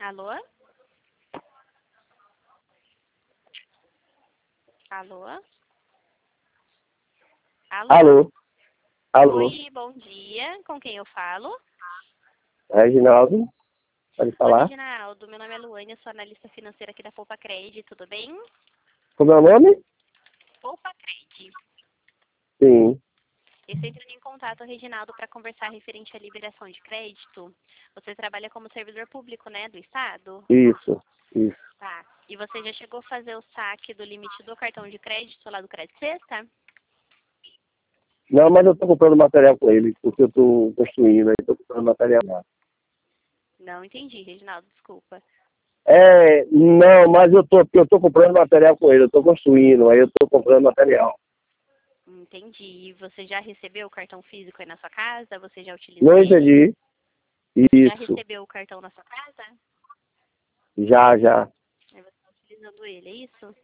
Alô? Alô? Alô? Alô? Alô? Oi, bom dia. Com quem eu falo? Reginaldo? Pode Oi, falar? Reginaldo. Meu nome é Luane, eu sou analista financeira aqui da Poupa Cred, tudo bem? Como é o nome? Poupa Cred. Sim. Eu estou entrando em contato, Reginaldo, para conversar referente à liberação de crédito. Você trabalha como servidor público, né, do Estado? Isso. Isso. Tá. E você já chegou a fazer o saque do limite do cartão de crédito lá do Crédito Sexta? Não, mas eu tô comprando material com ele, porque eu tô construindo, aí tô comprando material lá. Não entendi, Reginaldo, desculpa. Não, mas porque eu tô comprando material com ele, eu tô construindo, aí eu tô comprando material. Entendi. E você já recebeu o cartão físico aí na sua casa? Você já utilizou Não ele? entendi. Já Isso. recebeu o cartão na sua casa? Já, já. Aí você está utilizando ele, é isso?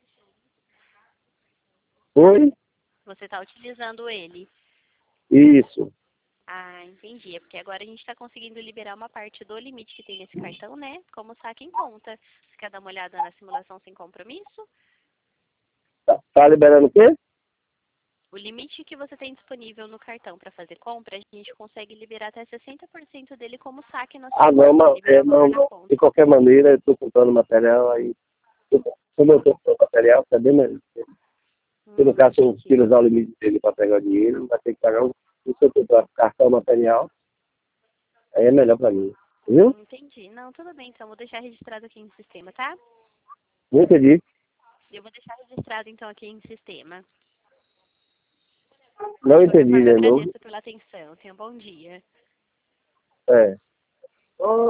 Oi? Você está utilizando ele. Isso. Ah, entendi. É porque agora a gente está conseguindo liberar uma parte do limite que tem nesse cartão, né? Como saque em conta. Você quer dar uma olhada na simulação sem compromisso? Tá liberando o quê? O limite que você tem disponível no cartão para fazer compra, a gente consegue liberar até 60% dele como saque na sua Ah, não, conta, mas, liberar o não, valor na não. conta. De qualquer maneira, eu tô comprando material aí. Como eu tô comprando material, tá bem melhor. Se no caso eu Entendi. utilizar o limite dele para pegar o dinheiro, vai ter que pagar um. Se eu comprar cartão material, aí é melhor para mim. Viu? Entendi. Não, tudo bem, então. Vou deixar registrado aqui no sistema, tá? Não entendi. Eu vou deixar registrado, então, aqui em sistema. Não De qualquer entendi forma, eu de novo. agradeço pela atenção. Tenha um bom dia. É.